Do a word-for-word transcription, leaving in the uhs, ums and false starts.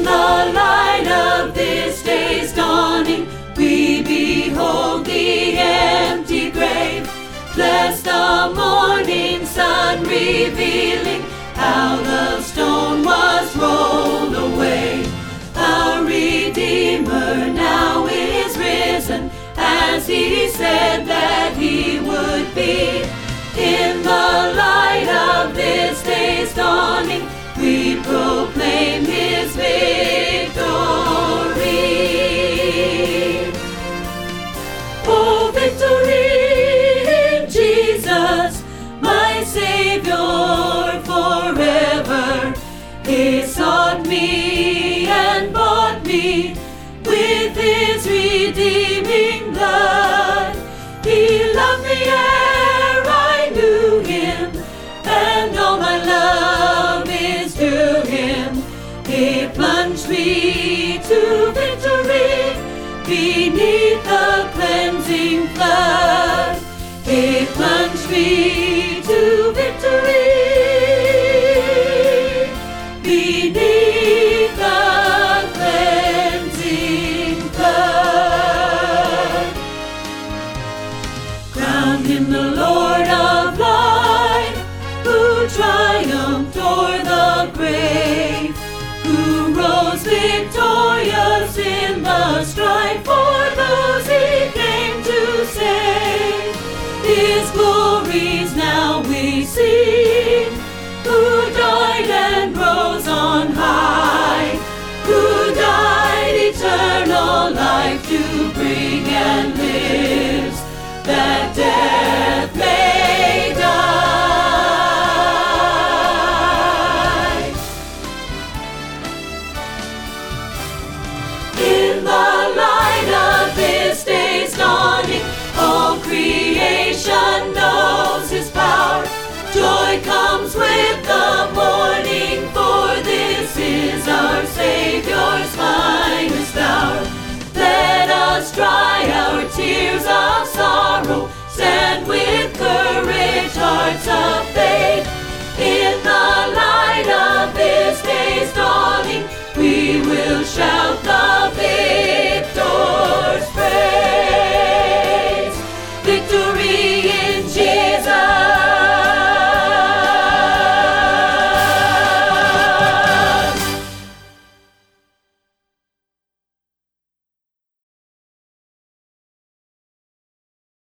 the light of this day's dawning, we behold the empty grave. Bless the morning sun, revealing how the stone was rolled away. Our Redeemer now is risen, as he said that he would be. In the light of this day's dawning, we proclaim his victory. Oh, victory in Jesus, my Savior forever. He sought me and bought me with his redeeming blood. He loved me ere I knew him, and all my love is to him. He plunged me to victory beneath the cleansing flood.